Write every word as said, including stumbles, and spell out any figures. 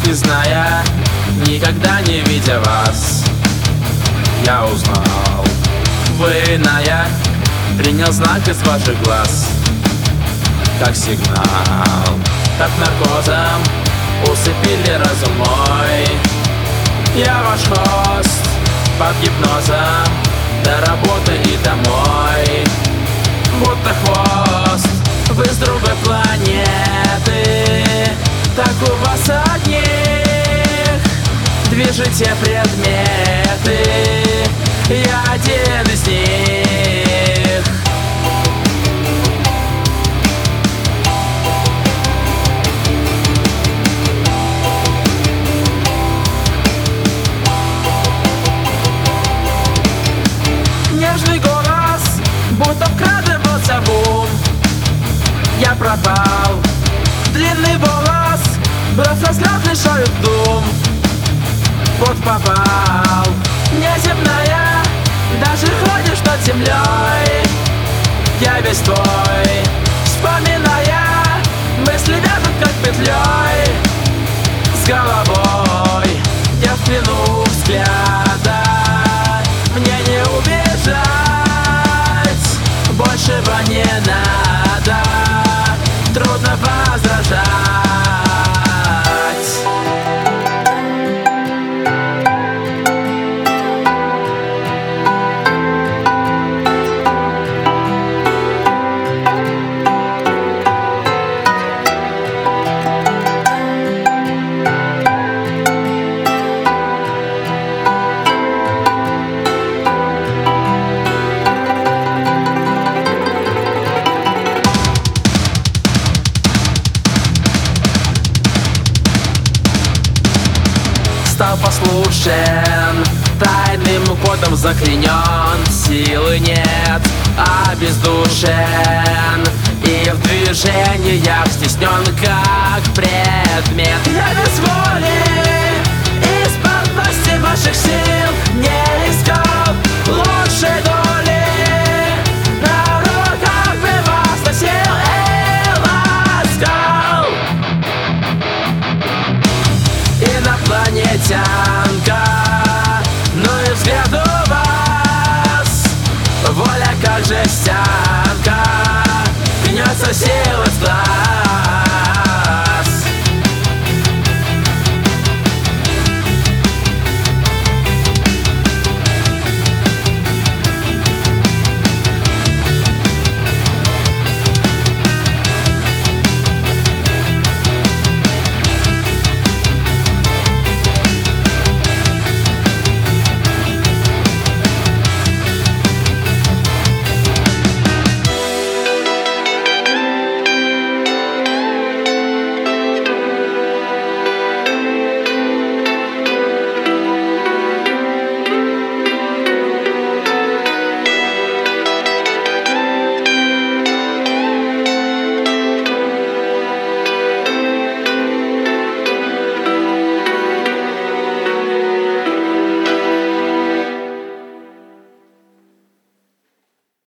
не зная, никогда не видя вас, я узнал, вы иная. Принял знак из ваших глаз как сигнал, как наркозом усыпили разум мой. Я ваш хост под гипнозом до работы и домой. Будто хвост, вы с другой планеты, так у вас одних движете предметы, я один из них. Нежный голос, будто вкрадывался в ум. Я пропал, длинный волос, бросил взгляд, лишаю дум. Вот попал, неземная, даже ходишь над землей. Я весь твой, вспоминая, мысли вяжут как петлей. С головой я в плену взгляда, мне не убежать, большего не надо, трудно возражать. Стал послушен, тайным кодом заклинен. Силы нет, обездушен, и в движениях стеснен, как предмет. Я без воли, из-под власти ваших сил не искал.